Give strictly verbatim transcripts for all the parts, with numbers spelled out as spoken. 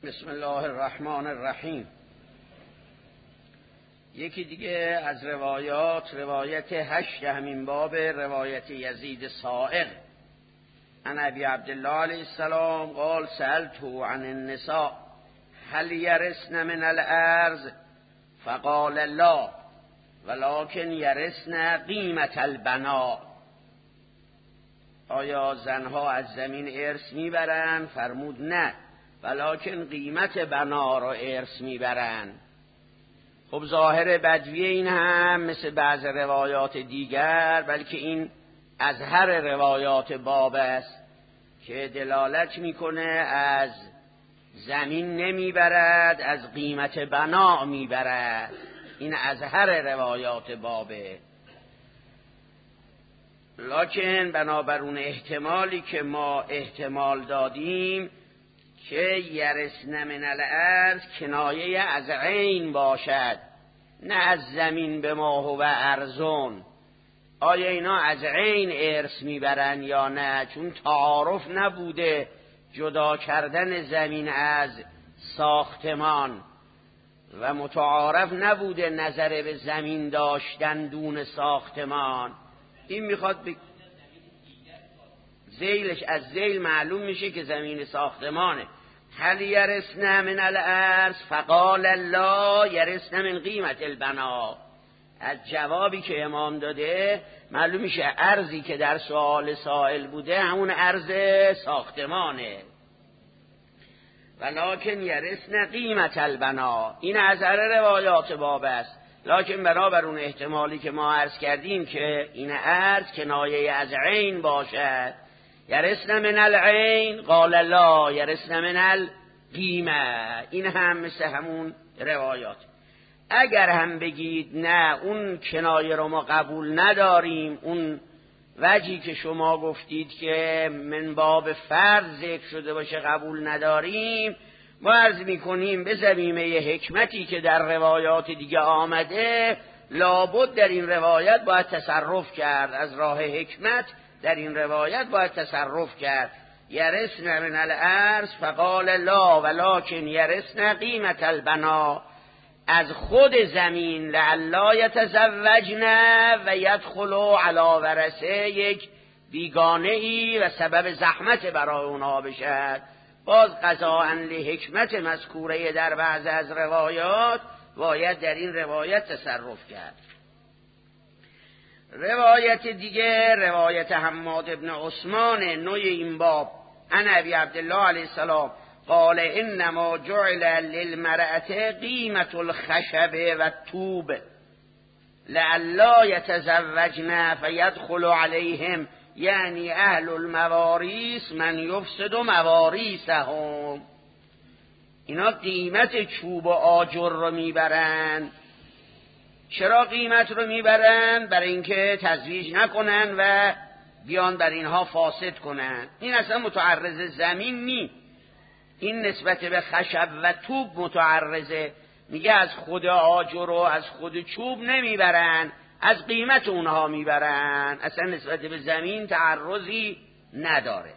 بسم الله الرحمن الرحیم. یکی دیگه از روایات، روایت هشت همین باب، روایت یزید صائغ عن ابی عبدالله علیه السلام قال سألت عن النساء هل یرثن من الارض فقال لا ولكن یرثن قیمت البناء. آیا زنها از زمین ارث میبرن؟ فرمود نه، ولکن قیمت بنا را ارث میبرن. خب ظاهر بدوی این هم مثل بعض روایات دیگر، بلکه این اظهر روایات باب است که دلالت میکنه از زمین نمیبرد، از قیمت بنا میبرد. این اظهر روایات بابه. لکن بنابر اون احتمالی که ما احتمال دادیم که یرثن من الارض کنایه از عین باشد، نه از زمین به ما هو ارزون. آیا اینا از عین ارث میبرن یا نه؟ چون تعارف نبوده جدا کردن زمین از ساختمان و متعارف نبوده نظر به زمین داشتن دون ساختمان. این میخواد به زیلش، از زیل معلوم میشه که زمین ساختمانه. هل یرثن من الارض فقال لا یرثن من قیمت البنا. از جوابی که امام داده معلوم میشه ارضی که در سوال سائل بوده همون ارض ساختمانه. ولکن یرثن قیمت البنا. این از هر روایات باب است، لکن بنابر اون احتمالی که ما عرض کردیم که این ارض کنایه از عین باشد، یرثن من العین قال لا یرثن من القیمه. این هم مثل همون روایات. اگر هم بگید نه اون کنایه رو ما قبول نداریم، اون وجهی که شما گفتید که من باب فرض ذکر شده باشه قبول نداریم، ما عرض میکنیم به ضمیمه حکمتی که در روایات دیگه آمده، لابد در این روایت باید تصرف کرد. از راه حکمت در این روایت باید تصرف کرد. یرثن من الارض فقال لا ولکن یرثن قیمت البنا. از خود زمین لعلا یتزوجن و یدخلوا علی ورثه، یک بیگانه ای و سبب زحمت برای اونها بشد. باز قضاء لحکمت مذکوره در بعض از روایات باید در این روایت تصرف کرد. روایت دیگه روایت حماد ابن عثمان نوع این باب عن ابی عبدالله علیه السلام قال انما جعل للمرأة قیمت الخشب و الطوب لعلا یتزوجن فیدخل علیهم، یعنی اهل المواریث من یفسد مواریثهم. اینا قیمت چوب و آجر رو میبرن. چرا قیمت رو میبرن؟ برای اینکه تزویج نکنن و بیان بر اینها فاسد کنن. این اصلا متعرض زمین نی، این نسبت به خشب و طوب متعرضه. میگه از خود آجر و از خود چوب نمیبرن، از قیمت اونها میبرن، اصلا نسبت به زمین تعرضی نداره.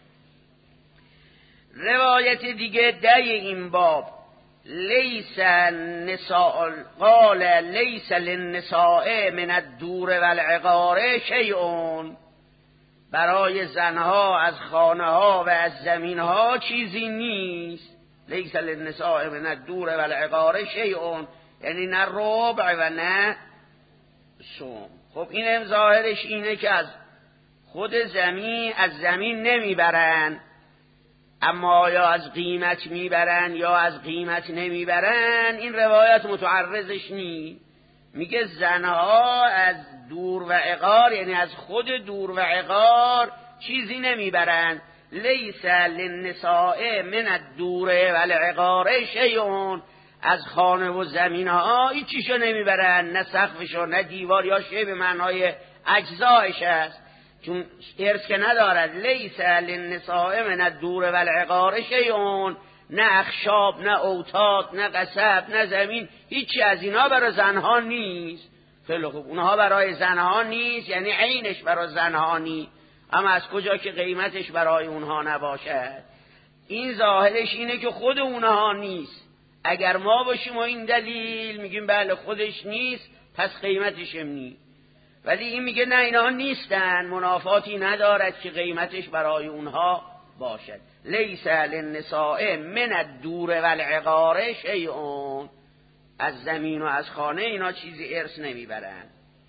روایت دیگه دی این باب لیس النساء قال لیس للنساء من الدور والعقار شیء. برای زنها از خانه ها و از زمین ها چیزی نیست. لیس للنساء من الدور والعقار شیء، یعنی نه ربع و نه سوم. خب این هم ظاهرش اینه که از خود زمین از زمین نمیبرن، اما آیا از قیمت میبرن یا از قیمت نمیبرن این روایت متعرضش نی. میگه زنها از دور و عقار، یعنی از خود دور و عقار چیزی نمیبرن. لیس للنساء من الدور والعقار شیء. از خانه و زمین ها هیچ چیشو نمیبرن، نه سقفشو نه دیوار، یا شی به معنای اجزایش است، چون ارث که ندارد. لیس للنساء من الدور والعقار شیء، نه اخشاب نه اوتاد نه قصب نه زمین، هیچی از اینا برای زنها نیست. خیلی خوب، اونها برای زنها نیست یعنی عینش برای زنها نیست، اما از کجا که قیمتش برای اونها نباشد. این ظاهرش اینه که خود اونها نیست. اگر ما باشیم و این دلیل میگیم بله خودش نیست پس قیمتش هم نیست، ولی این میگه نه اینها نیستن، منافاتی ندارد که قیمتش برای اونها باشد. لیس للنساء من الدور والعقار شیء، از زمین و از خانه اینا چیزی ارث نمیبرن.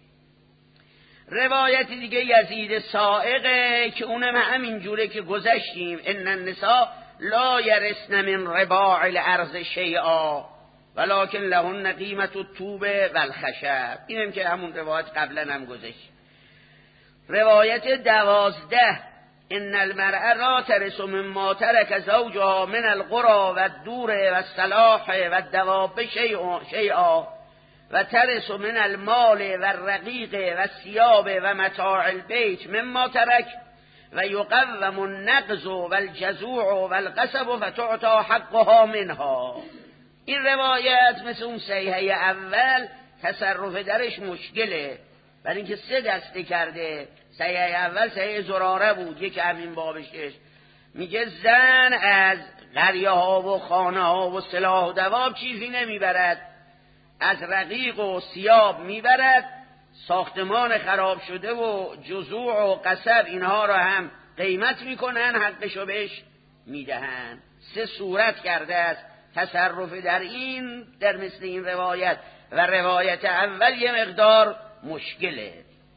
روایت دیگه یزید سائقه که اونم همین جوره که گذشتیم، ان النساء لا یرثن من رباع الارض شیئا ولکن لهن قیمت الطوب والخشب. اینم که همون روایت قبلا هم گذشت. روایت دوازده ان المرأة لا ترث مما ترك زوجها من القرى والدور والصلاح والدواب شیئا و ترث من المال والرقیق والثياب ومتاع البيت مما ترك و یقوم النقض والجزوع والقصب فتعطى حقها منها. این روایت مثل اون صحیحه اول تصرف درش مشکله، برای اینکه سه دسته کرده. صحیحه اول صحیحه زراره بود، یک همین بابشش میگه زن از قریه ها و خانه ها و سلاح و دواب چیزی نمیبرد، از رقیق و ثیاب میبرد، ساختمان خراب شده و جزوع و قصب اینها را هم قیمت میکنن، حقشو بهش میدهن. سه صورت کرده است تصرف در این در مثل این روایت، و روایت اول یه مقدار مشکله.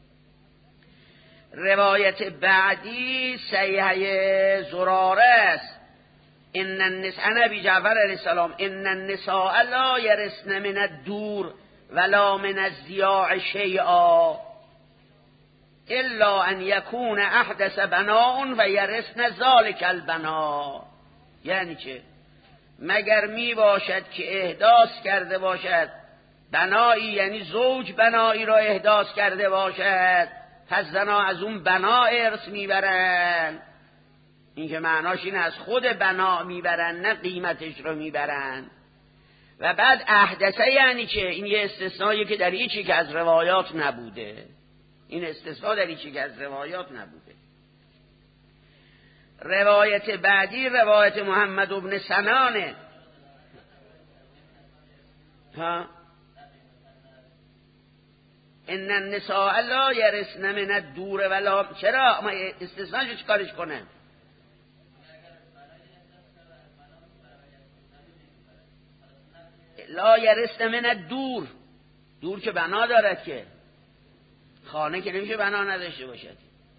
روایت بعدی صحیحه زراره است، ان النساء نبی جعفر علیه السلام ان النساء لا یرثن من الدور ولا من الضیاع شیئا الا ان یکون احدث بناء و یرثن ذلک البناء. یعنی چه؟ مگر می باشد که احداث کرده باشد بنایی، یعنی زوج بنایی را احداث کرده باشد، پس زنا از اون بنا ارث میبرن. این که معناش این از خود بنا میبرن نه قیمتش رو میبرن. و بعد احدثه یعنی چه؟ این یه استثنایی که در هیچ یک از روایات نبوده. این استثنا در هیچ یک از روایات نبوده. روایت بعدی روایت محمد بن سنانه. ها ان النساء لا یرثن من الدور ولا، چرا ما استثناش چیکارش کنه؟ لا یرثن من الدور، دور که بنا دارد، که خانه که نمیشه بنا نداشته باشد.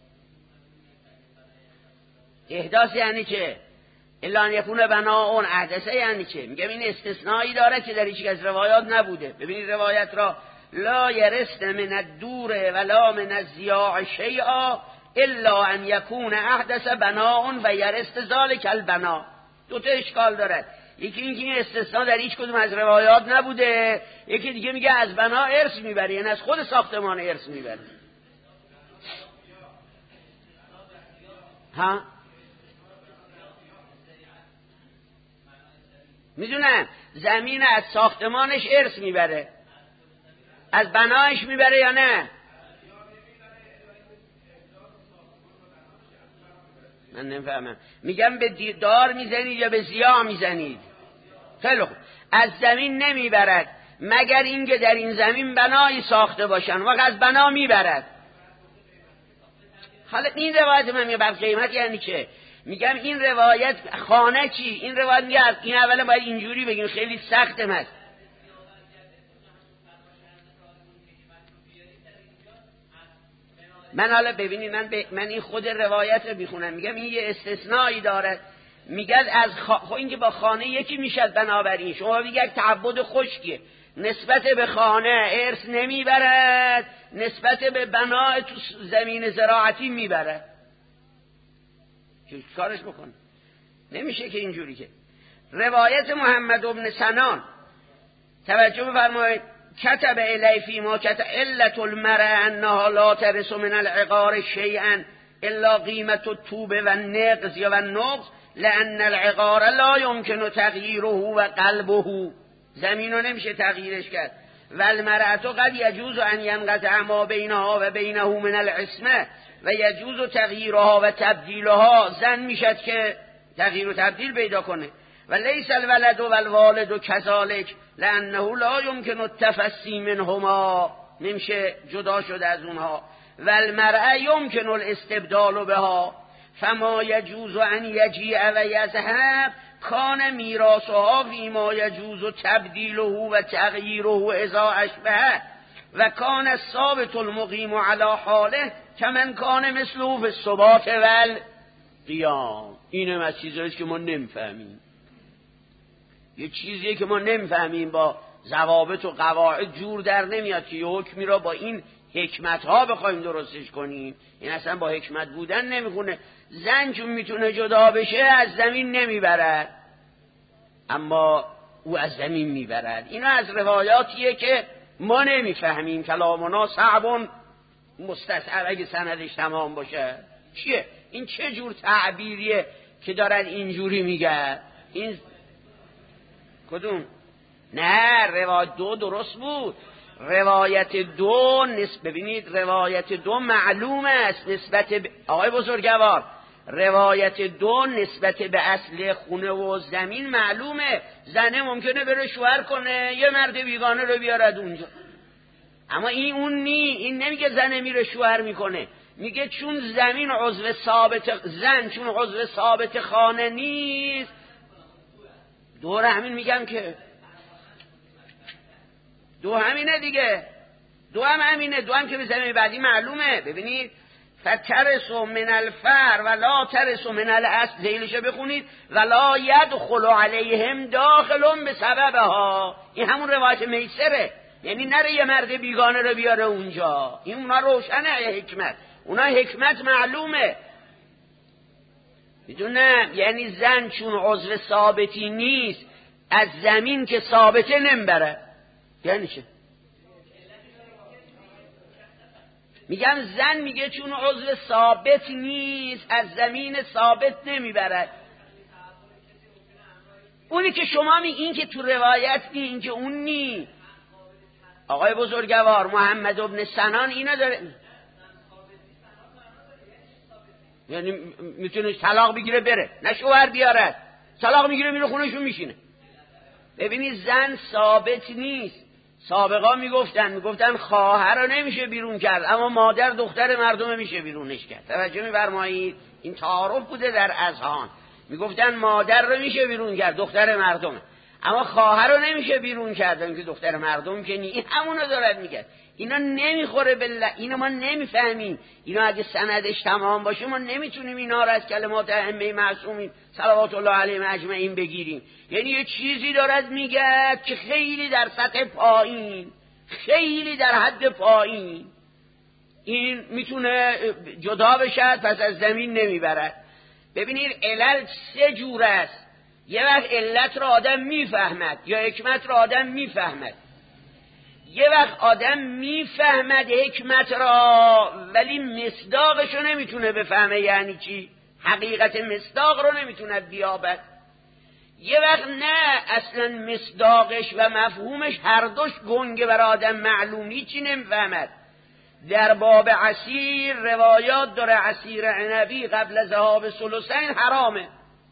احداث یعنی چه؟ الا ان یکون بنا اون احدثه یعنی چه؟ میگم این استثنایی داره که در هیچ از روایات نبوده. ببینید روایت را لا یرثن من الدور ولا من الضیاع شیئا الا ان یکون احدث بناء و یرث ذلک البنا. دو تا اشکال داره، یکی اینکه این استثناء در هیچ کدوم از روایات نبوده، یکی دیگه میگه از بنا ارث میبره، یعنی از خود ساختمان ارث میبره. ها میدونن زمین از ساختمانش ارث میبره، از بنایش میبره یا نه؟ من نمیفهمم. میگم به دار میزنید یا به ضیاع میزنید؟ خیلی خوب. از زمین نمیبرد مگر اینکه در این زمین بنایی ساخته باشن، وقت از بنا میبرد. حالا این روایت من میگه بر قیمت یعنی چه؟ میگم این روایت خانه چی؟ این روایت میگه این اولا باید اینجوری بگیم، خیلی سخته. مست من حالا ببینید من, ب... من این خود روایت رو میخونم، میگم این یه استثنایی داره. میگه از خ... خب این که با خانه یکی میشد، بنابراین شما میگه یک تعبد خشکه، نسبت به خانه ارث نمیبرد، نسبت به بنا تو زمین زراعتی میبرد. چه کارش بکن؟ نمیشه که اینجوری. که روایت محمد بن سنان توجه بفرمایید، کتب الی فی ما کتب علت المرأة انها لا ترث من العقار شیئا الا قیمت الطوب و النقض و النقض لان العقار لا یمکن تغییره و قلبه. زمین رو نمیشه تغییرش کرد. و المرأة قد یجوز ان ینقطع ما بینها و بینه من العصمه و یجوز تغییرها و تبدیلها. زن میشد که تغییر و تبدیل پیدا کنه. و لیس الولد و الوالد و کذالک لانه لا یمکن التفسی منهما، نمیشه جدا شده از اونها. و المرأة یمکن الاستبدال بها فما یجوز ان یجیع و یذهب کان میراثها فیما یجوز تبدیله و تغییره اذا اشبه و کان الثابت المقیم علی حاله کمن کان مثله فی الثبات والقیام. اینم از چیزاییست که ما نمیفهمیم. یه چیزیه که ما نمیفهمیم، با ضوابط و قواعد جور در نمیاد که یه حکمی را با این حکمت ها بخوایم درستش کنیم. این اصلا با حکمت بودن نمیخونه. زن چون میتونه جدا بشه از زمین نمیبرد، اما او از زمین میبرد. اینا از روایاتیه که ما نمیفهمیم. کلامنا صعب مستصعب اگه سندش تمام باشه. چیه این؟ چه جور تعبیریه که دارن اینجوری میگن؟ این کدوم؟ نه، روایت دو درست بود. روایت دو نسبت، ببینید روایت دو معلوم است نسبت ب... آقای بزرگوار، روایت دو نسبت به اصل خونه و زمین معلومه. زنه ممکنه بره شوهر کنه، یه مرد بیگانه رو بیارد اونجا. اما این اون نی. این نمیگه زنه میره شوهر میکنه، میگه چون زمین عضو ثابت، زن چون عضو ثابت خانه نیست. دور همین میگم که دو همینه دیگه، دو هم همینه، دو هم که به زمین بعدی معلومه. ببینید فترسو من الفر ولا ترسو من الاصل، زیلشو بخونید ولا یدخل علیهم داخلون به سببها. این همون روایت میسره، یعنی نره یه مرد بیگانه رو بیاره اونجا. این اونا روشنه حکمت، اونا حکمت معلومه. میدونم یعنی زن چون عضو ثابتی نیست از زمین که ثابته نمیبره. یعنی چه؟ میگم زن میگه چون عضو ثابت نیست از زمین ثابت نمیبرد. اونی که شما میگین این که تو روایت نی، این که اون نی. آقای بزرگوار محمد ابن سنان اینا داره، یعنی میتونه طلاق بگیره بره، نه شوهر بیارد. طلاق میگیره میره خونهشون میشینه. ببینید زن ثابت نیست. سابقا میگفتن میگفتن خواهر رو نمیشه بیرون کرد، اما مادر دختر مردم میشه بیرونش کرد. توجه می‌فرمایید؟ این تعارف بوده در اذهان. میگفتن مادر رو میشه بیرون کرد، دختر مردم، اما خواهر رو نمیشه بیرون کردن که دختر مردم که نی. این همونو دارد میگه. اینا نمیخوره بالله، اینا ما نمیفهمیم. اینا اگه سندش تمام باشه ما نمیتونیم اینا رو از کلمات ائمه معصومین صلوات الله علیهم اجمعین بگیریم. یعنی یه چیزی دارد میگه که خیلی در سطح پایین، خیلی در حد پایین. این میتونه جدا بشه پس از زمین نمیبرد. ببینید علل سه جور است. یه وقت علت رو آدم میفهمد یا حکمت رو آدم میفهمد. یه وقت آدم میفهمد حکمت را ولی مصداقش رو نمیتونه بفهمه. یعنی چی؟ حقیقت مصداق رو نمیتونه بیابد. یه وقت نه، اصلا مصداقش و مفهومش هر دوش گنگه برای آدم معلومی چی نمیفهمد. در باب عصیر روایات داره عصیر عنبی قبل ذهاب ثلثین حرامه.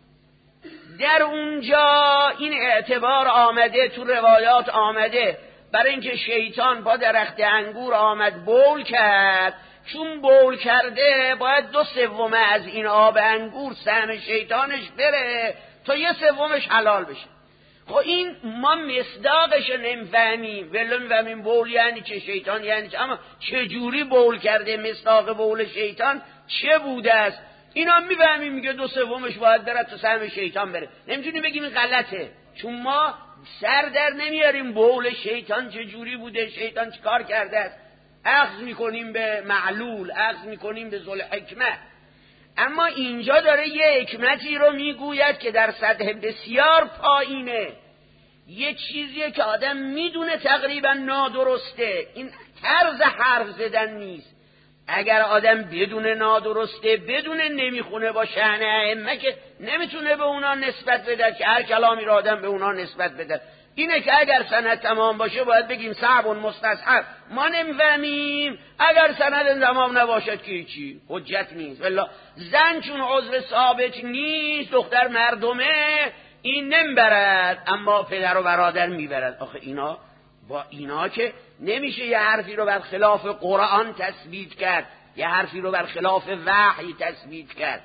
در اونجا این اعتبار آمده، تو روایات آمده برای اینکه شیطان با درخت انگور آمد بول کرد، چون بول کرده باید دو سوم از این آب انگور سهم شیطانش بره تا یه سومش حلال بشه. خب این ما مصداقش نمیفهمیم، ولی میفهمیم بول یعنی چه، شیطان یعنی چه، اما چه جوری بول کرده، مصداق بول شیطان چه بوده است اینا میفهمیم. میگه دو سومش باید بره تا سهم شیطان بره. نمیتونیم بگیم این غلطه، چون ما سر در نمیاریم بول شیطان چه جوری بوده، شیطان چه کار کرده است. اخذ میکنیم به معلول، اخذ میکنیم به ذل حکمت. اما اینجا داره یه حکمتی رو میگوید که در سطح بسیار پایینه، یه چیزیه که آدم میدونه تقریبا نادرسته. این طرز حرف زدن نیست، اگر آدم بدون نادرسته، بدون نمیخونه با شأن ائمه، که نمیتونه به اونا نسبت بده، که هر کلامی را آدم به اونا نسبت بده. اینه که اگر سند تمام باشه باید بگیم صعب مستصحب، ما نمیفهمیم. اگر سند تمام نباشد که چی حجت نیست. والله زن چون عضو ثابت نیست، دختر مردمه، این نمیبرد، اما پدر و برادر میبرد. آخه اینا با اینا که نمیشه یه حرفی رو بر خلاف قرآن تثبیت کرد، یه حرفی رو بر خلاف وحی تثبیت کرد.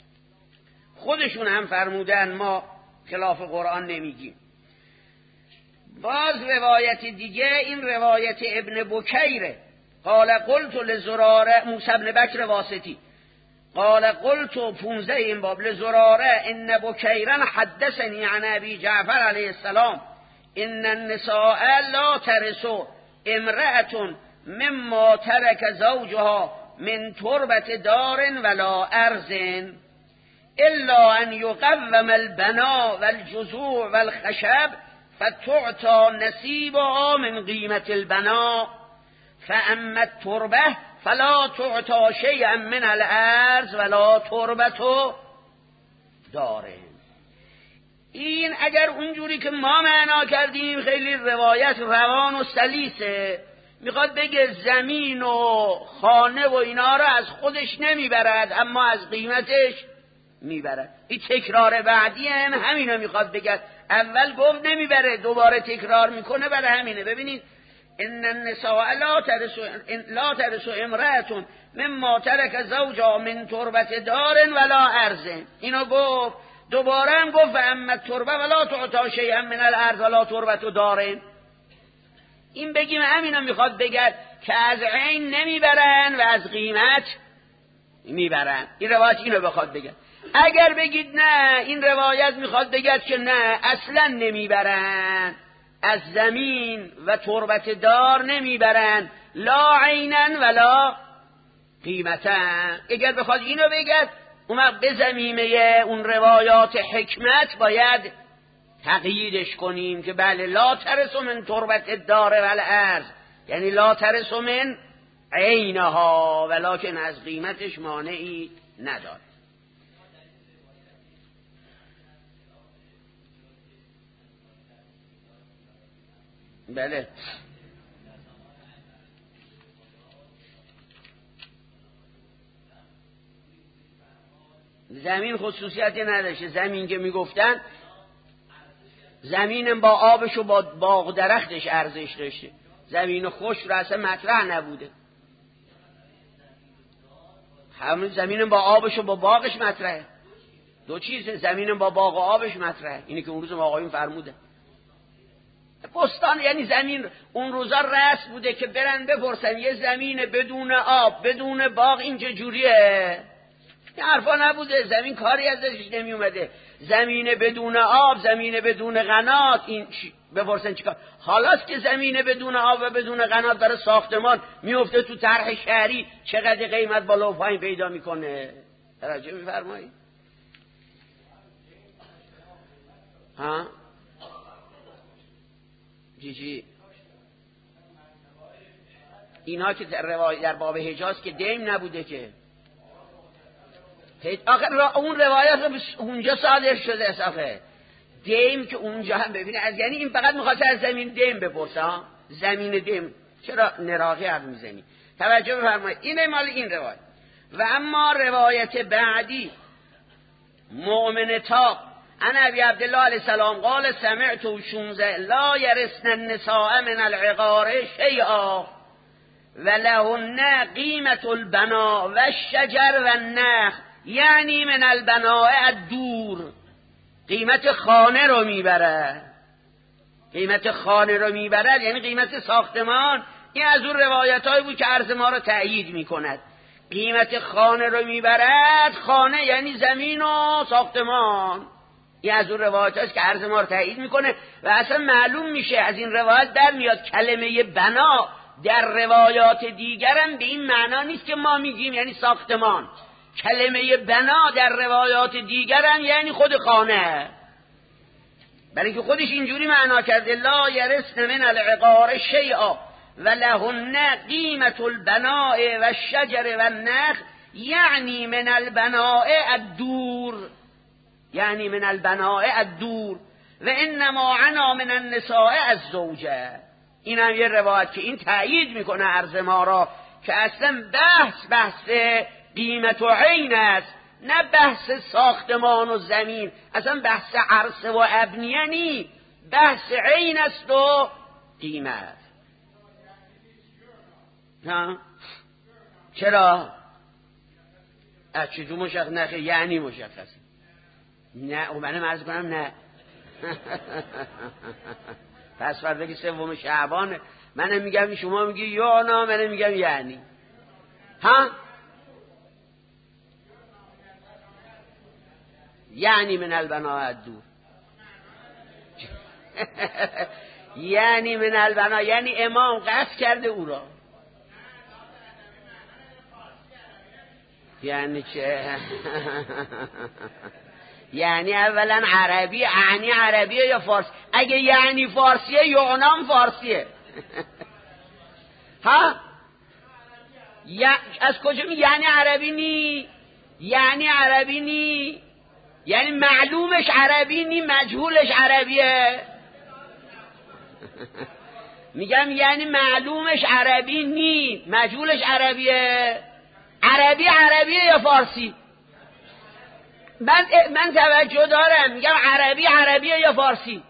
خودشون هم فرمودن ما خلاف قرآن نمیگیم. باز روایت دیگه، این روایت ابن بکیره. قال قلت لزراره، موسی بن بکر واسطی، قال قلت پونزده این باب، لزراره ان بکیرن حدثنی عن ابی جعفر علیه السلام ان النساء لا ترث امرأة مما ترك زوجها من تربة دار ولا ارض الا ان يقوم البناء والجذوع والخشب فتعطى نصيبها من قيمة البناء فأما التربة فلا تعطى شيئا من الارض ولا تربة دار. این اگر اونجوری که ما معنا کردیم خیلی روایت روان و سلیسه، میخواد بگه زمین و خانه و اینا رو از خودش نمیبرد اما از قیمتش میبرد. این تکرار بعدی هم همینو میخواد بگه. اول گفت نمیبره، دوباره تکرار میکنه، برای همینه. ببینید ان النساء لا ترث لا ترث امرأة مما ترك زوجها من تربة دار ولا ارض. اینو گفت، دوباره هم گفت اما تربه ولا تعطى شيئا من الارض ولا تربة دار. این بگیم همینو میخواد بگه که از عین نمیبرن و از قیمت میبرن. این روایت اینو بخواد بگه. اگر بگید نه، این روایت میخواد بگه که نه، اصلا نمیبرن، از زمین و تربت دار نمیبرن، لا عینن ولا قیمتن. اگر بخواد اینو بگه، اون به زمینه اون روایات حکمت باید تقییدش کنیم که بله لا ترث من تربت دار والارض، یعنی لا ترث من عینها ولکن از قیمتش مانعی نداره. بله زمین خصوصیتی نداشته. زمین که میگفتن زمین با آبش و با باغ درختش ارزش داشته، زمین خشک رو اصلا مطرح نبوده. همین زمین با آبش و با باغش مطرحه، دو چیزه، زمین با باغ و آبش مطرحه. اینی که اون روز آقایون فرموده. بستان یعنی زمین اون روزا رسم بوده که برن بپرسن یه زمین بدون آب بدون باغ این چه جوریه؟ این حرفا نبوده، زمین کاری ازش نمی اومده. زمین بدون آب، زمین بدون قنات، این بپرسن چیکار؟ حالاست که زمین بدون آب و بدون قنات برای ساختمان میفته تو طرح شهری، چقدر قیمت بالا و پایین پیدا میکنه. توجه میفرمایید؟ ها جی جی اینا که در روایت در باب حجاز که دیم نبوده که آخر را اون روایت اونجا صادر شده اصافه دیم که اونجا هم ببینه از یعنی این فقط میخواسته از زمین دیم بپرسه. زمین دیم چرا نراقی حرف میزنی؟ توجه بفرمایید. اینه مال این روایت. و اما روایت بعدی مؤمن تا انا ابی عبدالله علیه السلام قال سمعت شونزه لا یرثن النساء من العقار شیئا ولهن قیمت البناء و الشجر و النخل، یعنی من البناء الدور، قیمت خانه رو میبره، قیمت خانه رو میبره یعنی قیمت ساختمان. این از اون روایت هایی بود که عرض ما رو تأیید میکند. قیمت خانه رو میبرد، خانه یعنی زمین و ساختمان. این از اون روایت هاست که عرض ما رو تأیید میکنه و اصلا معلوم میشه از این روایت در میاد کلمه بنا در روایات دیگرم به این معنا نیست که ما میگیم یعنی ساختمان. کلمه بنا در روایات دیگرم یعنی خود خانه، برای که خودش اینجوری معنا کرده لا یرثن من العقار شیئا و لهن قیمت البناء و الشجر و النخل یعنی من البناء الدور، یعنی من البناء الدور و انما عنا من النساء الزوجه. این هم یه روایت که این تأیید میکنه عرض ما را که اصلا بحث بحث قیمت و عین است، نه بحث ساختمان و زمین، اصلا بحث عرصه و ابنیه نی، بحث عین است و قیمت. ها چرا؟ از چجور مشخص؟ نه یعنی مشخص نه، او منم عرض کنم نه. پس فردا که سوم شعبان منم میگم شما میگی یا نه، منم میگم یعنی. ها یعنی من البناء الدور یعنی من البناء یعنی امام قصد کرده او را. یعنی چه؟ یعنی اولا عربی، یعنی عربیه یا فارسی؟ اگه یعنی فارسیه یونام فارسیه. ها یا از کجا می یعنی عربی نی؟ یعنی عربی نی؟ یعنی معلومش عربی نی، مجهولش عربیه. میگم یعنی معلومش عربی نی، مجهولش عربیه. عربی عربیه یا فارسی؟ من من توجه دارم، میگم عربی عربیه یا فارسی؟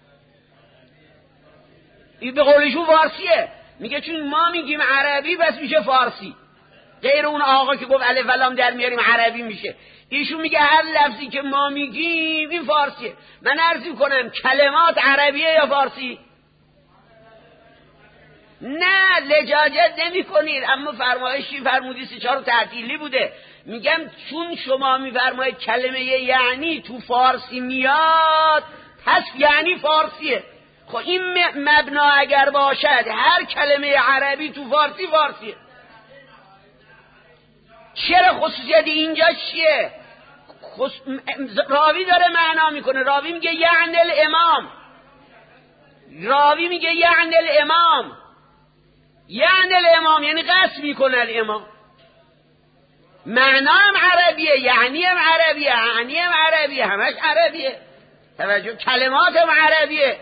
این به قولشون فارسیه. میگه چون ما میگیم عربی بس میشه فارسی، غیر اون آقا که گفت الف و لام در میاریم عربی میشه. ایشون میگه هر لفظی که ما میگیم این فارسیه. من عرض کنم کلمات عربیه یا فارسی؟ نه لجاجت نمی کنید، اما فرمایشی فرمودی سه چهار تعطیلی بوده. میگم چون شما میفرمایید کلمه یعنی تو فارسی میاد پس یعنی فارسیه. خب این مبنا اگر باشد هر کلمه عربی تو فارسی فارسیه. چرا خصوصیت اینجا چیه؟ خص... راوی داره معنا میکنه، راوی میگه یعنی الامام، راوی میگه یعنی الامام، یعنی الامام یعنی قصد میکنه الامام. معنا هم عربیه، یعنی هم عربیه، یعنی هم عربیه، همش عربیه. توجه، کلمات هم عربیه.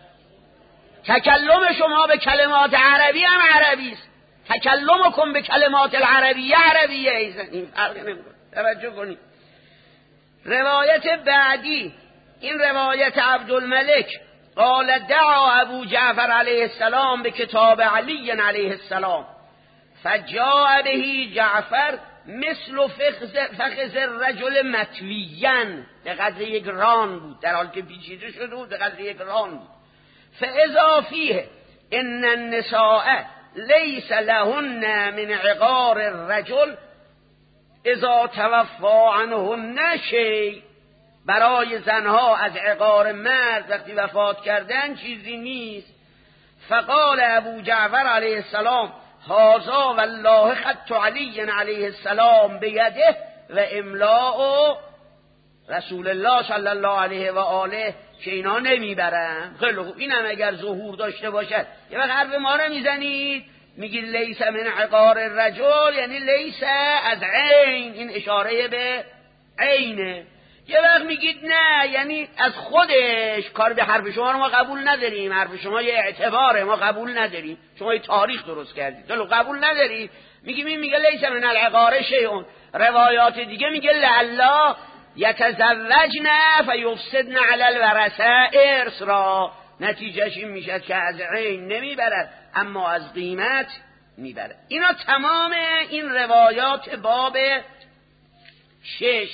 تکلم شما به کلمات عربی هم عربی است. تکلمکم به کلمات العربیه عربیه. این فرق نمیکنه. توجه کنید. روایت بعدی، این روایت عبدالملک قال دعا ابو جعفر علیه السلام به کتاب علی علیه السلام فجاء به جعفر مثل فخذ فخذ الرجل متویاً، به قدر یک ران بود، در حال که پیچیده شده بود به قدر یک ران بود. فاذا فیه ان النساء لیس لهن من عقار الرجل اذا توفى عنهن شیء، برای زنها از عقار مرد وقتی وفات کردن چیزی نیست. فقال ابو جعفر علیه السلام هذا والله خط علی علیه السلام بیده و املاء رسول الله صلی الله علیه و آله که اینا نمیبرن. خیلی خوب، اینم اگر ظهور داشته باشد یه وقت حرف ما رو میزنید میگید لیس من عقار الرجل یعنی لیس از عین، این اشاره به عینه. یه وقت میگید نه یعنی از خودش، کار به حرف شما رو ما قبول نداریم، حرف شما یه اعتباره ما قبول نداریم، شما یه تاریخ درست کردید دلو قبول نداری. میگیم این میگه لیس من العقار شیء. روایات دیگه میگه لعلا یتزوجن فیفسدن علی الورثه ارث را، نتیجهش این میشد که از عین نمیبرد اما از قیمت میبرد. اینا تمام این روایات باب شش.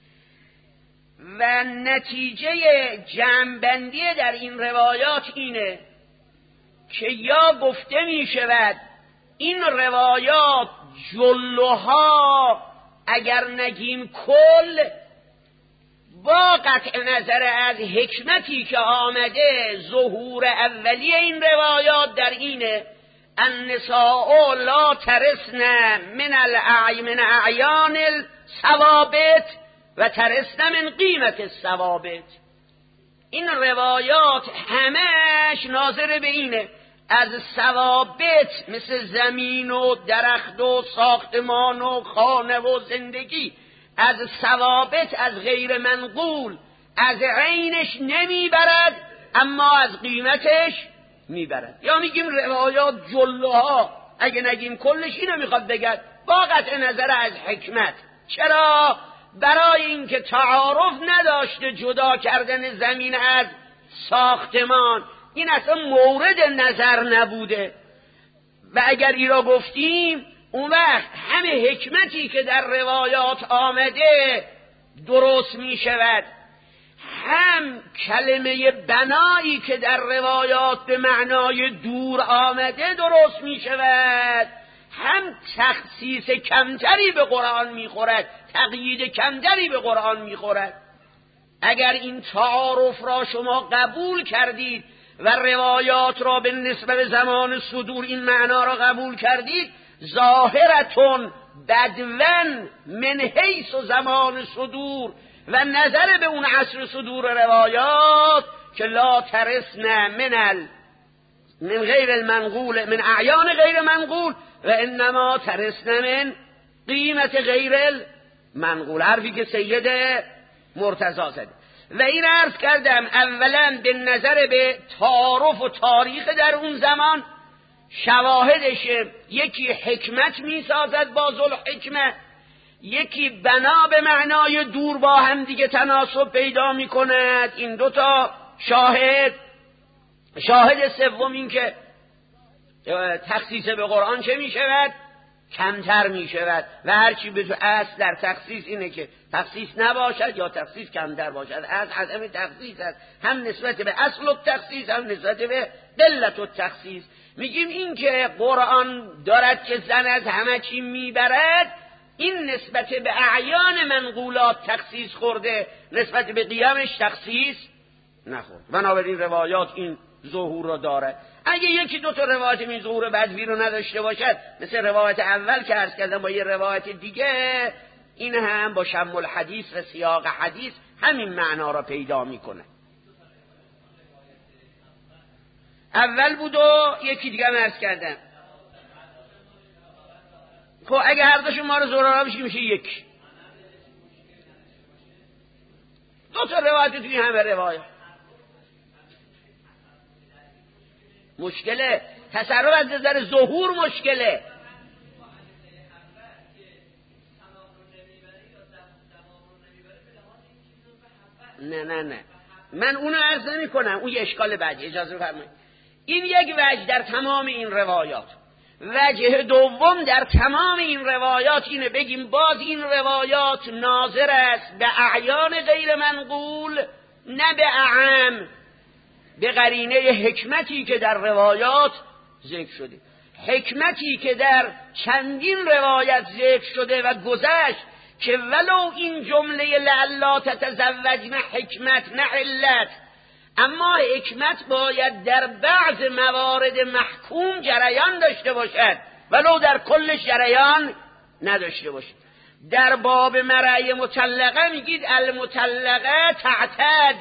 و نتیجه جمع‌بندی در این روایات اینه که یا گفته می شود این روایات جلوها اگر نگیم کل با قطع نظر از حکمتی که آمده ظهور اولی این روایات در اینه النساء لا ترثن من الاعی من اعیان الثوابت و ترثن من قیمت الثوابت. این روایات همش ناظر به اینه از ثوابت مثل زمین و درخت و ساختمان و خانه و زندگی، از ثوابت از غیر منقول از عینش نمیبرد اما از قیمتش میبرد. یا میگیم روایات جلوها، اگه نگیم کلش، اینو میخواد بگد با قطع نظر از حکمت. چرا؟ برای اینکه تعارف نداشته جدا کردن زمین از ساختمان، این اصلا مورد نظر نبوده. و اگر ای را گفتیم اون وقت همه حکمتی که در روایات آمده درست می شود، هم کلمه بنایی که در روایات به معنای دور آمده درست می شود، هم تخصیص کمتری به قرآن می خورد، تقیید کمتری به قرآن می خورد. اگر این تعارف را شما قبول کردید و روایات را به نسبت زمان صدور این معنا را قبول کردید، ظاهرتون بدون من حیث و زمان صدور و نظر به اون عصر صدور روایات که لا ترسن من ال من غیر المنقول من اعیان غیر منقول و انما ترسن من قیمت غیر المنقول، حرفی که سید مرتضی زده. و این عرض کردم اولا به نظر به تعارف و تاریخ در اون زمان، شواهدش یکی حکمت می سازد با ذوالحکمه، یکی بنا به معنای دور با هم دیگه تناسب پیدا می کند. این دوتا شاهد. شاهد سوم این که تخصیص به قرآن چه می شود؟ کمتر می شود. و هرچی به تو اصل در تخصیص اینه که تخصیص نباشد یا تخصیص کمتر باشد. از عدم تخصیص است، هم نسبت به اصل و تخصیص هم نسبت به قلت و تخصیص. میگیم این که قرآن دارد که زن از همه چی میبرد، این نسبت به اعیان منقولات تخصیص خورده، نسبت به قیامش تخصیص نخورد. بنابراین روایات این ظهور را داره. اگه یکی دو تا روایت این ظهور بدوی رو نداشته باشد، مثل روایت اول که عرض کردم با یه روایت دیگه، این هم با شم الحدیث و سیاق حدیث همین معنا را پیدا میکنه. اول بود و یکی دیگه هم عرض کردم. خب اگه هر دوشون ما رو زورارا بشه میشه یک. دو تا روایت توی همه روایت مشکله. تصرف از نظر ظهور مشکله. نه نه نه من اونو عرض نمی کنم، اون یه اشکال بعدی. اجازه فرمایید. این یک وجه در تمام این روایات. وجه دوم در تمام این روایات اینه بگیم باز این روایات ناظر است به اعیان غیر منقول نه به اعم، به قرینه حکمتی که در روایات ذکر شده. حکمتی که در چندین روایت ذکر شده و گذشت که ولو این جمله لعلا تتزوجن حکمت نه علت، اما حکمت باید در بعض موارد محکوم جریان داشته باشد ولو در کلش جریان نداشته باشد. در باب مرأی مطلقه میگید المطلقه تعتد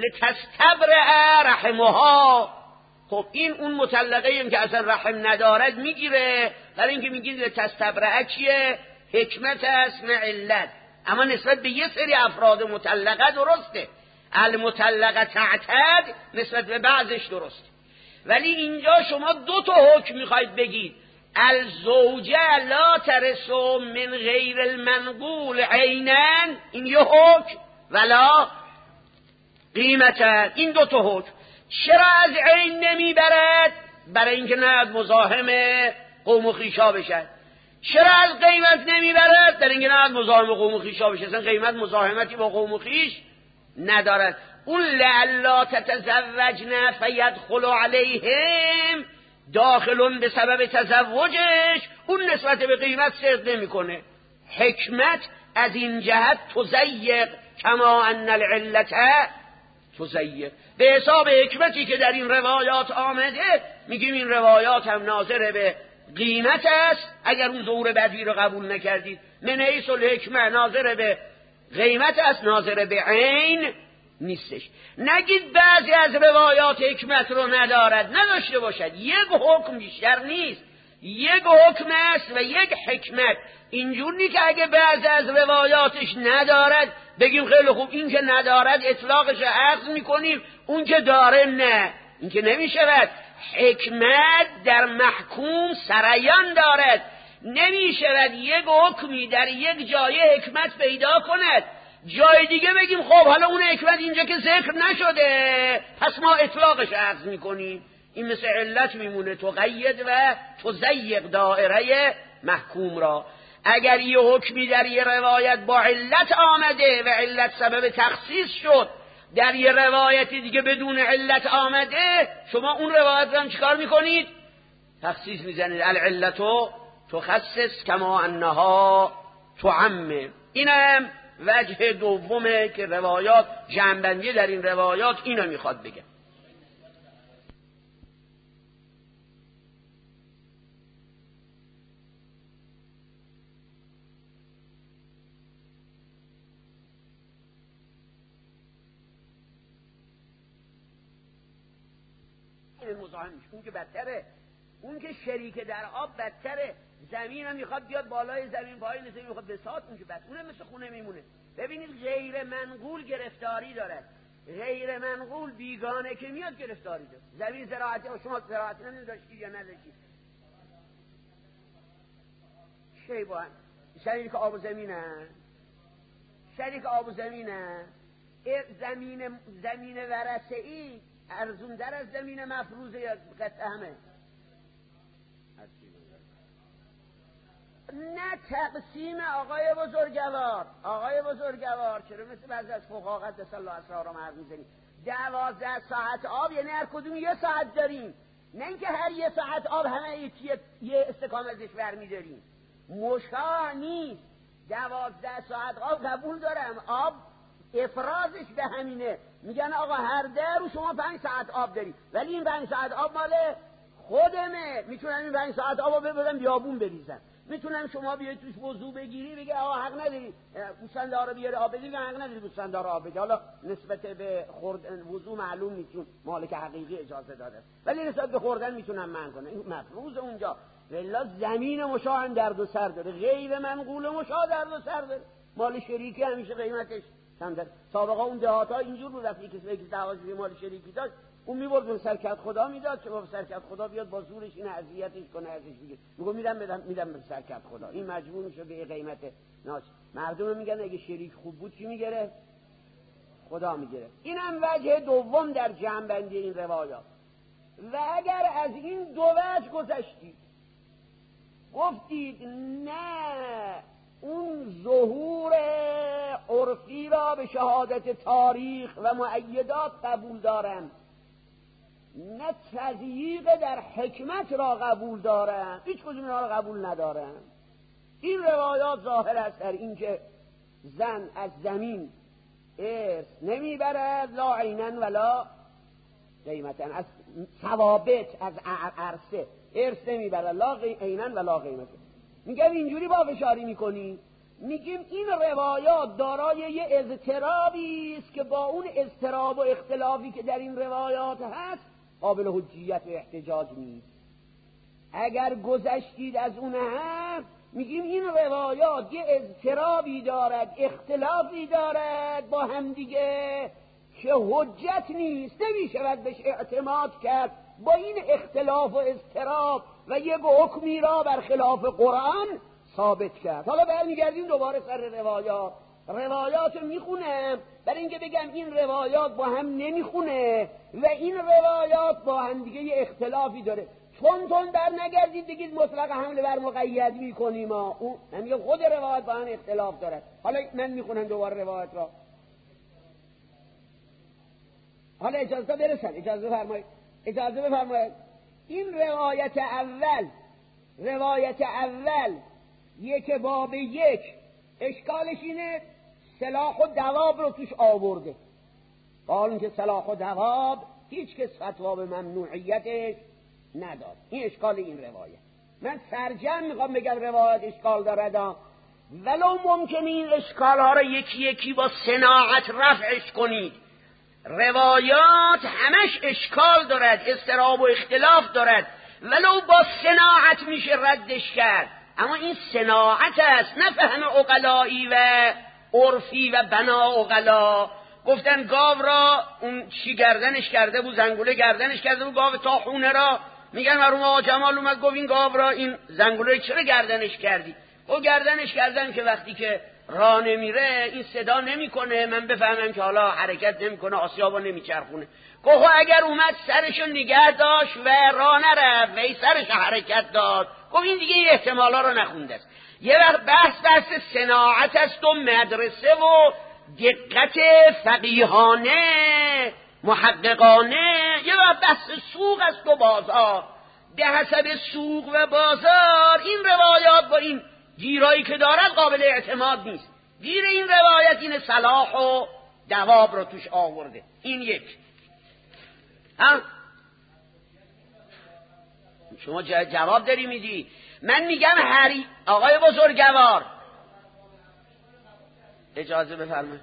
لتستبرع رحمها. خب این اون مطلقه این که اصلا رحم ندارد میگیره، برای اینکه میگید لتستبرع چیه؟ حکمت است نه علت. اما نسبت به یه سری افراد مطلقه درسته، المطلقه تعتد نسبت به بعضش درست. ولی اینجا شما دو تا حکم میخواید بگید، الزوجه لا ترث من غیر المنقول عینا، این یه حکم، ولا قیمتا، این دو تا حکم. چرا از عین نمیبرد؟ برای اینکه نه مزاحم قوم و خویشا بشد. چرا از قیمت نمیبرد؟ برای اینکه نه مزاحم قوم و خویشا بشه. اصلا قیمت مزاحمتی با قوم و خویش ندارد. اون لعلا تتزوجن فیدخل علیهم داخلون به سبب تزوجش، اون نسبت به قیمت صدق نمیکنه. حکمت از این جهت تزیق کما ان العلت تزیق. به حساب حکمتی که در این روایات آمده میگیم این روایات هم ناظر به قیمت است. اگر اون ظهور بدوی رو قبول نکردید، من حیث الحکمه ناظر به قیمت است، ناظر به عین نیستش. نگید بعضی از روایات حکمت رو ندارد، نداشته باشد. یک حکم بیشتر نیست، یک حکم است و یک حکمت. اینجور نیست که اگه بعضی از روایاتش ندارد بگیم خیلی خوب این که ندارد اطلاقش رو اخذ میکنیم، اون که داره نه. این که نمیشود. حکمت در محکوم سریان دارد. نمیشود یک حکمی در یک جای حکمت پیدا کند، جای دیگه بگیم خب حالا اون حکمت اینجا که ذکر نشده پس ما اطلاقش عرض میکنیم. این مثل علت میمونه، تو قید و تو ضیق دائره محکوم را. اگر یه حکمی در یه روایت با علت آمده و علت سبب تخصیص شد، در یه روایت دیگه بدون علت آمده، شما اون روایت رو هم چیکار میکنید؟ تخصیص میزنید. العلتو تخصص کما انها تعمم. اینم وجه دومه که روایات جنبندی در این روایات اینو میخواد بگه. مزاحمش اون که بدتره، اون که شریک در آب بدتره. زمین هم میخواد بیاد بالای زمین، پایین زمین میخواد بساط، اون که بد، اونم مثل خونه میمونه. ببینید غیر منقول گرفتاری دارد، غیر منقول بیگانه که میاد گرفتاری داره. زمین زراعتی، شما زراعتی نداشتی یا نداشتی؟ چه با هم شریک آب و زمینه، شریک آب و زمینه. زمین زمین ورثه‌ای ارزون در از زمین مفروضه یا قطعه همه؟ نه تقسیم آقای بزرگوار. آقای بزرگوار چرا مثل بعضی از فقها قدس الله اسرارهم حرف میزنی؟ دوازده ساعت آب یعنی هر کدوم یه ساعت داریم، نه اینکه هر یه ساعت آب همه یکی یه استکان ازش برمیداریم. مشاع نیست. دوازده ساعت آب قبول دارم، آب افرازش به همینه. میگن آقا هر ده رو شما پنج ساعت آب داری، ولی این پنج ساعت آب مال خودمه. میتونم این پنج ساعت آب رو ببرم بیابون بریزم. میتونم شما بیاید توش وضو بگیری بگه آقا حق نداری گوسفندا رو بیاره آب بدی، حق نداری گوسفندا رو آب بدی. حالا نسبت به خورد وضو معلوم نیست چون مالک حقیقی اجازه داده، ولی نسبت به خوردن میتونم من کنم. این مفروض اونجا. ولی زمین مشاع هم درد و سر داره، غیر منقول مشاع درد و سر داره. مال شریکی همیشه قیمتش کم داره. سابقا اون دهات‌ها اینجور بود، وقتی کسی یکی دعواش به مال شریکی داشت اون میبرد اون سرکت خدا میداد، چه با سرکت خدا بیاد با زورش این اذیتش کنه، ازش بگیر میگه میدم میدم میدم به سرکت خدا. این مجبور میشه به قیمت ناش. مردم میگن اگه شریک خوب بود چی میگیره؟ خدا میگیره. اینم وجه دوم در جمع‌بندی این روایات. و اگر از این دو وجه گذشتید گفتید نه اون ظهور عرفی را به شهادت تاریخ و مؤیدات قبول دارم، نه تضییق در حکمت را قبول دارم، هیچ کدوم را قبول ندارم. این روایات ظاهر است در این که زن از زمین ارث نمیبرد، لا عینن ولا قیمتا، از ثوابت از عرصه ارث نمیبرد، لا عینن ولا قیمتا. میگم اینجوری با فشاری میکنی، میگیم این روایات دارای یه اضطرابی است که با اون اضطراب و اختلافی که در این روایات هست قابل حجیت و احتجاج نیست. اگر گذشتید از اون هم میگیم این روایات یه اضطرابی دارد، اختلافی دارد با هم دیگه که حجت نیست، نمیشود بهش اعتماد کرد با این اختلاف و اضطراب و یک حکمی را بر خلاف قرآن ثابت کرد. حالا برمیگردیم دوباره سر روایات. روایات رو میخونم برای اینکه بگم این روایات با هم نمیخونه و این روایات با هم دیگه یه اختلافی داره. تون تون در نگردید بگید مطلق حمله بر مقید میکنیم. اون نمیگه خود روایات با هم اختلاف داره. حالا من میخونم دوباره روایات را. حالا اجازه برسن، اجازه بفرمایید، اجازه بفرمایید. این روایت اول، روایت اول یک باب یک اشکالش اینه سلاح و دواب رو توش آورده. قال اینکه سلاح و دواب هیچ کس فتوا به ممنوعیتش نداد. این اشکال این روایت. من سرجم میخوام بگم روایت اشکال داره، ولو ممکنه این اشکال ها رو یکی یکی با صناعت رفعش کنید، روایات همش اشکال دارد، اضطراب و اختلاف دارد، ولو با صناعت میشه ردش کرد، اما این صناعت است نه فهم عقلایی و عرفی و بنا عقلا. گفتن گاو را اون چی گردنش کرده بود، زنگوله گردنش کرده بود، گاو طاحونه را. میگن مرحوم آقا جمال اومد گفت این گاو را این زنگوله چرا گردنش کردی؟ او گردنش کردن که وقتی که راه نمیره این صدا نمیکنه، من بفهمم که حالا حرکت نمیکنه، آسیابو نمیچرخونه. گفت اگر اومد سرشو نگه داشت و راه نرفت و این سرش حرکت داد، گفت این دیگه این احتمالا رو نخونده است. یه وقت بحث بحث صناعت است و مدرسه و دقت فقیهانه محققانه، یه وقت بحث سوق است و بازار. به حسب سوق و بازار این روایات با این گیرایی که دارد قابل اعتماد نیست. گیر این روایت این صلاح و دواب رو توش آورده. این یک. ها؟ شما جواب داری میدی. من میگم هری آقای بزرگوار اجازه بفرمایید.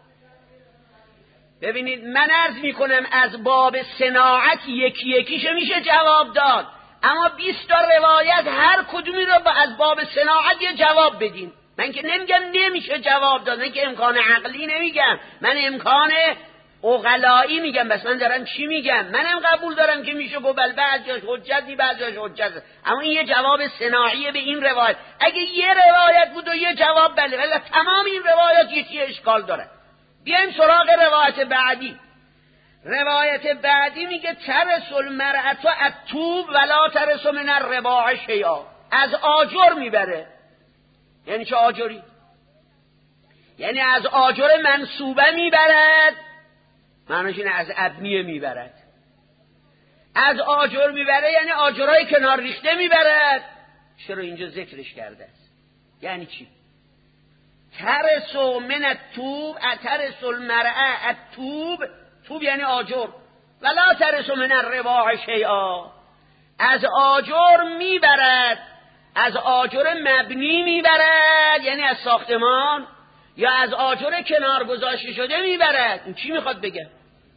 ببینید من عرض میکنم از باب صناعت یکی یکیشه میشه جواب داد، اما بیست تا روایت هر کدومی رو با از باب صناعت یه جواب بدین. من که نمیگم نمیشه جواب داد، من که امکان عقلی نمیگم، من امکان عقلایی میگم. بس من دارم چی میگم؟ منم قبول دارم که میشه گفت بل بعض جاش حجتی بعض جاش حجت، اما این یه جواب صناعیه به این روایت. اگه یه روایت بود و یه جواب بله، ولی تمام این روایت یکی اشکال داره. بیایم سراغ روایت بعدی. روایت بعدی میگه ترس المرأة الطوب ولا ترس من الرباع شیئا. از آجر میبره. یعنی چه آجری؟ یعنی از آجر منصوبه میبرد، معنیش اینه از ابنیه میبرد. از آجر میبره یعنی آجرهای کنار ریخته میبرد. چرا اینجا ذکرش کرده است؟ یعنی چی؟ ترس من الطوب، ترس المرأة الطوب، طوب یعنی آجر، ولا ترس من الرباع شیئا. از آجر میبرد، از آجر مبنی میبرد یعنی از ساختمان، یا از آجر کنار گذاشته شده میبرد. این چی میخواد بگه؟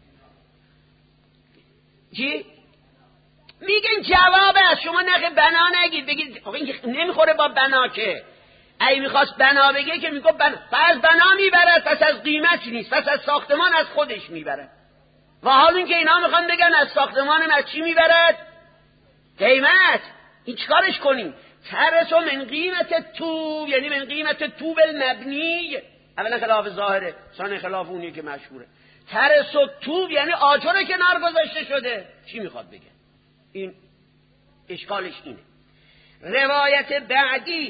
چی؟ میگن جواب از شما نخه بنا نگید، بگید این نمیخوره با بنا. که ای میخواست بنا بگه که میگه بنا، پس بنا میبرد، پس از قیمت نیست، پس از ساختمان از خودش میبرد. و حال این که اینا میخوان بگن از ساختمان از چی میبرد؟ قیمت. این چیکارش کنیم؟ ترس من قیمت طوب یعنی من قیمت طوب المبنی. اولا خلاف ظاهره، ثانیا خلاف اونی که مشهوره. ترس و طوب یعنی آجر کنار گذاشته شده. چی میخواد بگه؟ این اشکالش اینه. روایت بعدی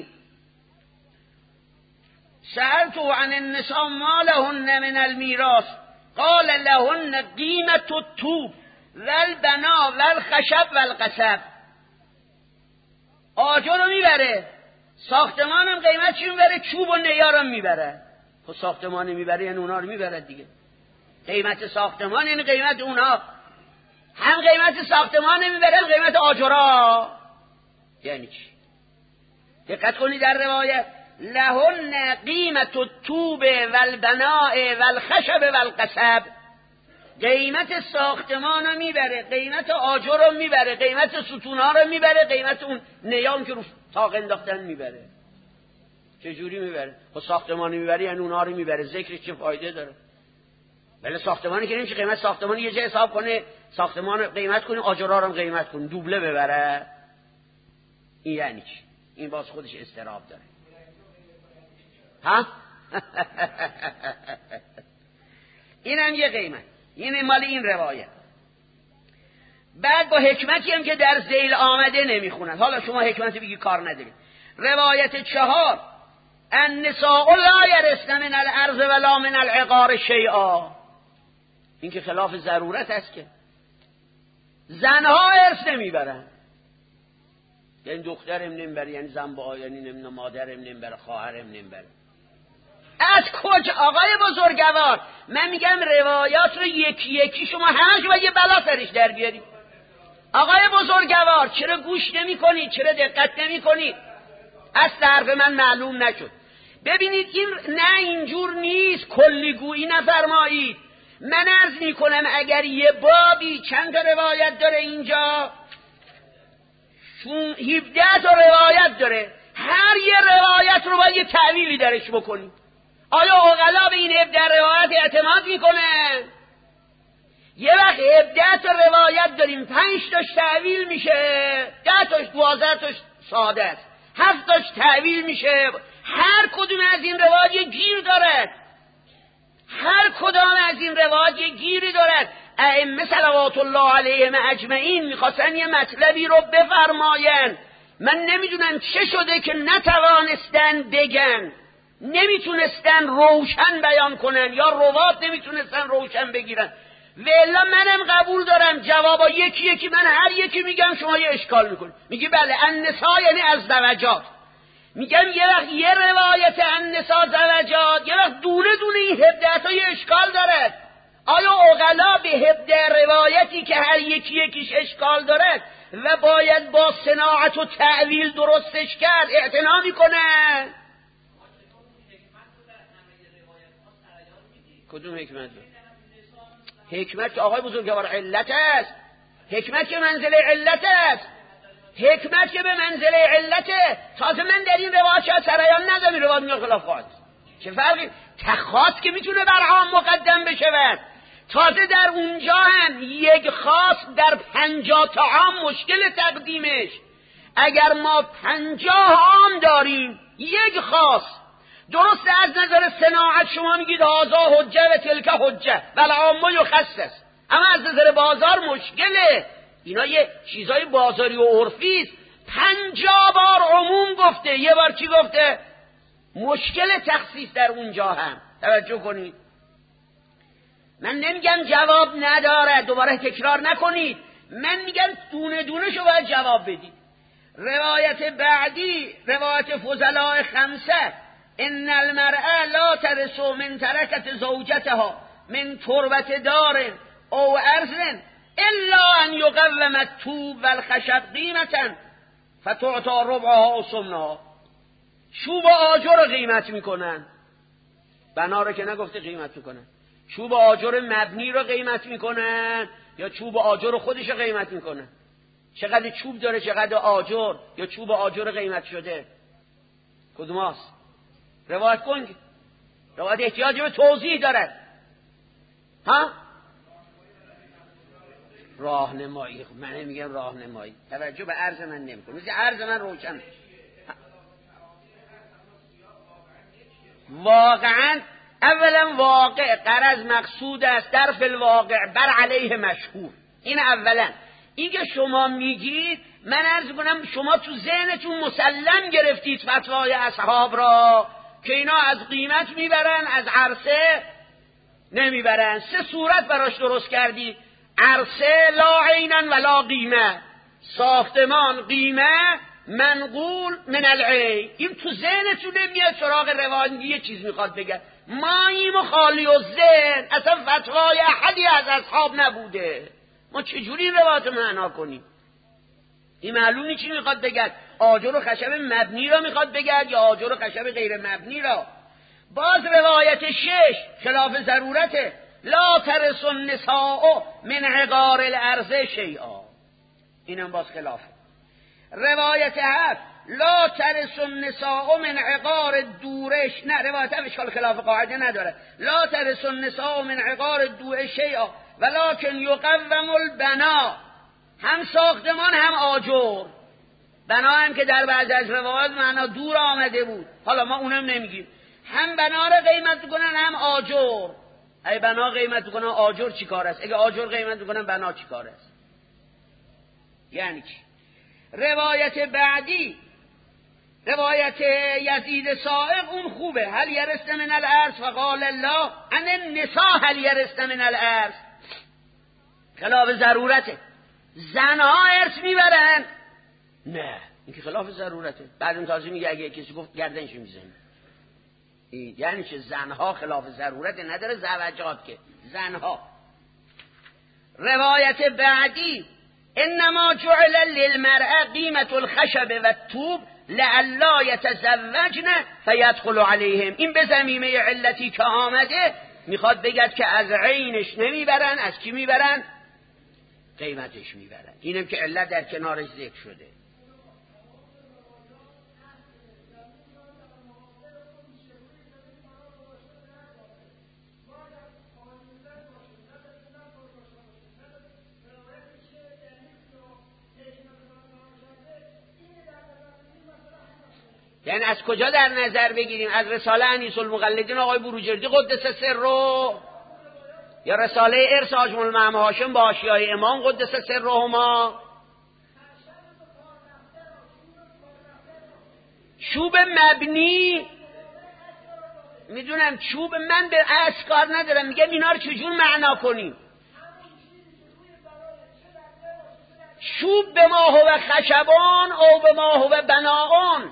سألت عن النساء ما لهن من المیراث قال لهن قیمت الطوب والبنا والخشب والقصب. آجر رو میبره، ساختمان هم قیمت چی میبره؟ چوب و نیار هم میبره. خب ساختمان میبره یعنی اونا رو میبره دیگه. قیمت ساختمان یعنی قیمت اونا، هم قیمت ساختمان نمیبره هم قیمت آجرها. یعنی چی؟ دقت کنید در روایت لهن قیمت الطوب والبناء والخشب والقصب. قیمت ساختمان رو میبره، قیمت آجر رو میبره، قیمت ستون ها رو میبره، قیمت اون نیام که رو تاق انداختن میبره. چجوری میبره؟ خب ساختمانی میبره یعنی اونها رو میبره. ذکرش چه فایده داره؟ بله ساختمانی که نمیشه قیمت ساختمانی یه جای حساب کنه، ساختمان قیمت کنه، آجرها رو هم قیمت کنه، دوبله ببره. این یعنی چی؟ این باز خودش استراب داره. ها؟ این هم یه قیمت. این مال این روایت. بعد با حکمتی هم که در ذیل آمده نمیخونن. حالا شما حکمتی بگی کار ندارید. روایت چهار النساء لا یرثن من الارض ولا من العقار شیئا. این که خلاف ضرورت است که زنها ارث نمیبرن. یعنی دخترم نمیبره، یعنی زن با یعنی نمیدونم مادرم نمیبره، خواهرم نمیبره. از کجا آقای بزرگوار؟ من میگم روایات رو یکی یکی شما همش باید یه بلا سرش در بیارید. آقای بزرگوار چرا گوش نمی کنید؟ چرا دقت نمی کنید؟ اصل حرف من معلوم نشد. ببینید این نه اینجور نیست، کلیگویی نفرمایید. من عرض میکنم اگر یه بابی چند تا روایت داره اینجا؟ هفده تا روایت داره، هر یه روایت رو باید یه تعویلی درش بکنیم. آیا عقلا به این هفده روایت اعتماد میکنه؟ یه وقت هفده تا روایت داریم، پنج تاش تعویل میشه، ده تاش دوازده تاش ساده است، هفت تاش تعویل میشه. هر کدوم از این روایت یه گیر دارد، هر کدام از این روایت یه گیری دارد. ائمه صلوات الله علیهم اجمعین میخواستن یه مطلبی رو بفرماین، من نمیدونم چه شده که نتوانستن بگن، نمیتونستن روشن بیان کنن، یا روات نمیتونستن روشن بگیرن. والا منم قبول دارم جوابا یکی یکی، من هر یکی میگم شما یه اشکال میکنی. میگی بله النساء یعنی از زوجات، میگم یه وقت یه روایت النساء زوجات، یه وقت دونه دونه این هفده تا یه اشکال داره. آیا عقلا به هفده روایتی که هر یکی یکیش اشکال داره و باید با صناعت و تعویل درستش کرد اعتنا میکنه؟ کدوم حکمت؟ حکمت که آقای بزرگوار علت است، حکمت که منزله علت است، حکمت که به منزله علته. تازه من در این روایت شاید سرایان ندارم، این روایت میاد خلاف خواهد، چه فرقی؟ تخاص که میتونه بر عام مقدم بشه. تازه در اونجا هم یک خاص در پنجاه تا عام مشکل تقدیمش. اگر ما پنجاه عام داریم یک خاص، درسته از نظر صناعت شما میگید هذا حجه و تلک حجه بل عامه یخصص، اما از نظر بازار مشکله. اینا یه چیزای بازاری و عرفی است. پنجاه بار عموم گفته، یه بار چی گفته؟ مشکل تخصیص در اونجا هم. توجه کنید، من نمیگم جواب نداره، دوباره تکرار نکنید، من میگم دونه دونه شو باید جواب بدید. روایت بعدی، روایت فضلاء خمسه، ان المرأة لا ترث من ترکت زوجتها من تربت دار او ارض الا ان یقوم الطوب والخشب قیمتا فتعطى ربعها و ثمنها. چوب و آجر رو قیمت میکنن، بنا رو که نگفته قیمت میکنن. چوب و آجر مبنی رو قیمت میکنن یا چوب و آجر خودش رو قیمت میکنن؟ چقدر چوب داره چقدر آجر، یا چوب و آجر قیمت شده؟ کدوم هست؟ روایت کن، روایت احتیاج به توضیح دارد. ها؟ راهنمایی. من میگم راهنمایی، توجه به عرض من نمیکنه، مثل عرض من روشن. واقعا اولا واقع غرض مقصود است، در فی الواقع بر علیه مشهور. این اولا. این که شما میگید، من عرض کنم شما تو ذهنتون مسلم گرفتید فتوای اصحاب را که اینا از قیمت میبرن، از عرصه نمیبرن. سه صورت براش درست کردید: عرصه لا عینا ولا قیمه، ساختمان قیمه، منقول من العین. این تو ذهنتون نمیاد سراغ روایت یه چیز میخواد بگه. ما این خالی و ذهن، اصلا فتوای احدی از اصحاب نبوده، ما چجوری این روایت معنا کنیم؟ این معلومی چی میخواد بگه؟ آجر و خشب مبنی را میخواد بگه یا آجر و خشب غیر مبنی را؟ باز روایت شش خلاف ضرورته: لا ترث النساء من عقار الارض شیئا، اینم باز خلافه. روایت هفت: لا ترث النساء من عقار دورش، نه روایت هفت اشکال خلاف قاعده نداره. لا ترث النساء من عقار دورش شیئا ولکن یقوم البنا، هم ساختمان هم آجر. بنا هم که در بعض از روایات معنا دور آمده بود، حالا ما اونم نمیگیم. هم بنا را قیمت میکنن هم آجر. اگه بنا قیمت میکنن آجر چی کار است؟ اگه آجر قیمت میکنن بنا چی کار است؟ یعنی چی؟ روایت بعدی، روایت یزید صائغ، اون خوبه: هل یرثن من الارض فقال الله ان النساء هل یرثن من الارض. خلاف ضرورته. زنها ارث میبرن؟ نه، این که خلاف ضرورته. بعد اون تازه میگه اگه کسی گفت گردنش میزنه. یعنی چه؟ زنها خلاف ضرورته، نداره زوجات که زنها. روایت بعدی: انما جعل للمرأة قیمة الخشب و الطوب لعلا یتزوجن فیدخل علیهم. این به ضمیمه علتی که آمده میخواد بگد که از عینش نمیبرن، از کی میبرن؟ قیمتش میبرن. اینم که علت در کنارش ذکر شده. یعنی از کجا در نظر بگیریم؟ از رساله انیس المقلدین آقای بروجردی قدس سره، یا رساله ارث حاجم المعم هاشم با حاشیه امام قدس سرهما؟ چوب مبنی میدونم، چوب من به اصل کار ندارم، میگم اینا رو چجور معنا کنیم؟ چوب به ما هو خشبان او به ما هو بناان.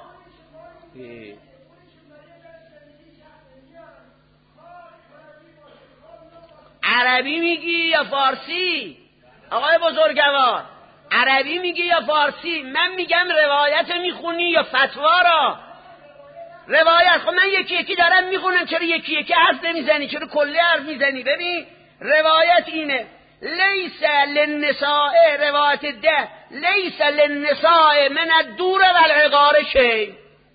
عربی میگی یا فارسی؟ آقای بزرگوار عربی میگی یا فارسی؟ من میگم روایت میخونی یا فتوا را؟ روایت. خب من یکی یکی دارم میخونم، چرا یکی یکی حرف نمیزنی؟ چرا کلی حرف میزنی؟ ببین روایت اینه: لیس للنساء، روایت ده، لیس للنساء من الدور والعقار شیء.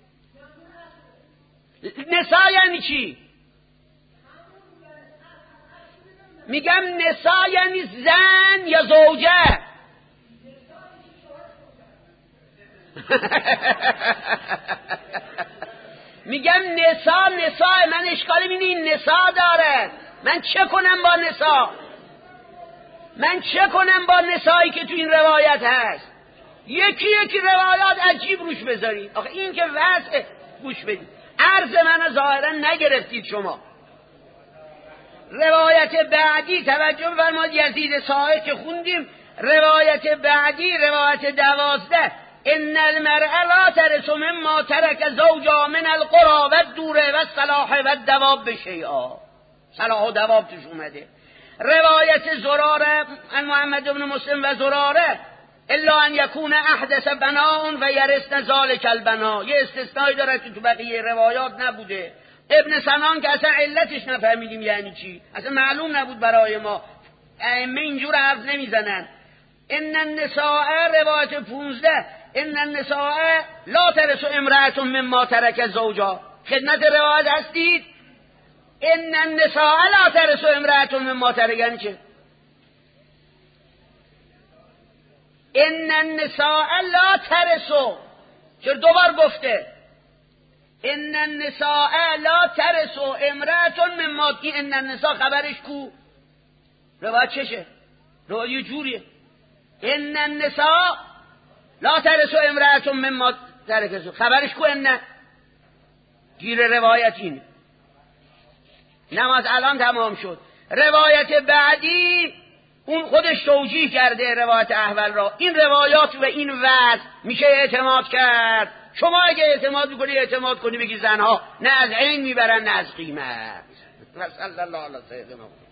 نساء یعنی چی؟ میگم نساء یعنی زن یا زوجه. میگم نساء نساء من اشکالی اینه این نساء داره. من چه کنم با نساء؟ من چه کنم با نسایی که تو این روایت هست؟ یکی یکی روایات عجیب روش بذارید. آخه این که وضع گوش بدید. عرض من ظاهرا نگرفتید شما. روایت بعدی توجه فرمایید، یزید صاحب که خوندیم، روایت بعدی روایت دوازده: ان المرء لا ترث مما ترك زوجا من القرى والدور والصلاح والدواب شیئا. صلاح و دواب توش اومده. روایت زراره عن محمد بن مسلم و زراره: الا ان یکون احدث بناء و یرثن ذلک البناء. یه استثنایی داره که تو بقیه روایات نبوده. ابن سنان که اصلا علتش نفهمیدیم یعنی چی، اصلا معلوم نبود برای ما. ائمه اینجور حرف نمیزنن. ان النساء روایت پونزده: ان النساء لا ترث امرأة مما ترك زوجها. خدمت روایت هستید؟ ان النساء لا ترث امرأة مما ترك یعنی چه؟ ان النساء لا ترث، چرا دوبار گفته؟ ان النساء لا ترث امرأة مما، ان النساء خبرش کو؟ روایت چشه؟ روایت جوریه: ان النساء لا ترث امرأة مما ترک زوجها. خبرش کو؟ ان گیر روایت اینه. نماز الان تمام شد. روایت بعدی اون خودش توجیه کرده روایت احول را. این روایات و این وضع میشه اعتماد کرد. شما اگه اعتماد میکنی اعتماد کنی بگی زنها نه از عین میبرن نه از قیمت. و صلی الله علی سیدنا